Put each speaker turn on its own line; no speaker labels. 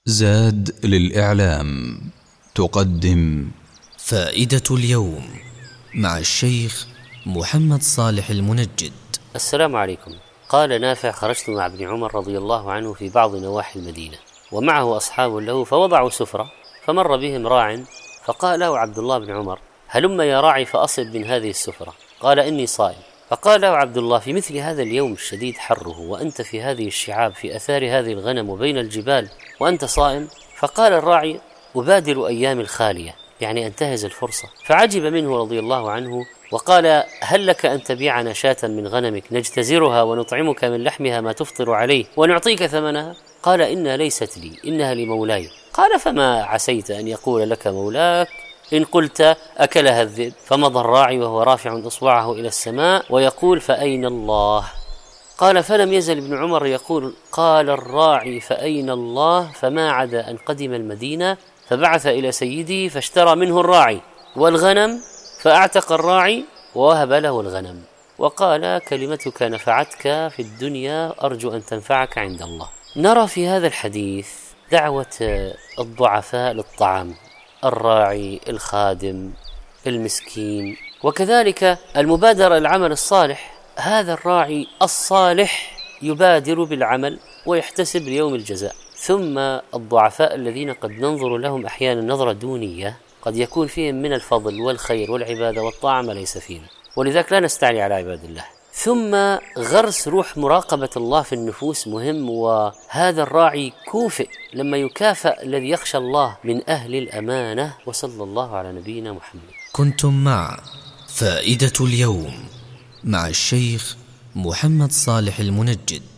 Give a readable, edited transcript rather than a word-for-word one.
زاد للإعلام تقدم
فائدة اليوم مع الشيخ محمد صالح المنجد.
السلام عليكم. قال نافع: خرجت مع ابن عمر رضي الله عنه في بعض نواحي المدينة ومعه أصحاب له، فوضعوا سفرة، فمر بهم راع فقال له عبد الله بن عمر: هلم يا راعي فأصب من هذه السفرة. قال: إني صائم. فقال له عبد الله: في مثل هذا اليوم الشديد حره وأنت في هذه الشعاب في أثار هذه الغنم وبين الجبال وأنت صائم؟ فقال الراعي: أبادر أيام الخالية، يعني أنتهز الفرصة. فعجب منه رضي الله عنه وقال: هل لك أن تبيعنا شاة من غنمك نجتزرها ونطعمك من لحمها ما تفطر عليه ونعطيك ثمنها؟ قال: إنها ليست لي، إنها لمولاي. قال: فما عسيت أن يقول لك مولاك إن قلت أكلها الذئب؟ فمضى الراعي وهو رافع إصبعه إلى السماء ويقول: فأين الله؟ قال: فلم يزل ابن عمر يقول: قال الراعي فأين الله، فما عدا أن قدم المدينة فبعث إلى سيده فاشترى منه الراعي والغنم، فأعتق الراعي ووهب له الغنم، وقال: كلمتك نفعتك في الدنيا، أرجو أن تنفعك عند الله. نرى في هذا الحديث دعوة الضعفاء للطعام، الراعي، الخادم، المسكين، وكذلك المبادرة العمل الصالح. هذا الراعي الصالح يبادر بالعمل ويحتسب ليوم الجزاء. ثم الضعفاء الذين قد ننظر لهم أحيانا نظرة دونية، قد يكون فيهم من الفضل والخير والعبادة والطاعة ما ليس فينا، ولذلك لا نستعلي على عباد الله. ثم غرس روح مراقبة الله في النفوس مهم، وهذا الراعي كوفئ لما يكافئ الذي يخشى الله من أهل الأمانة. وصلى الله على نبينا محمد.
كنتم مع فائدة اليوم مع الشيخ محمد صالح المنجد.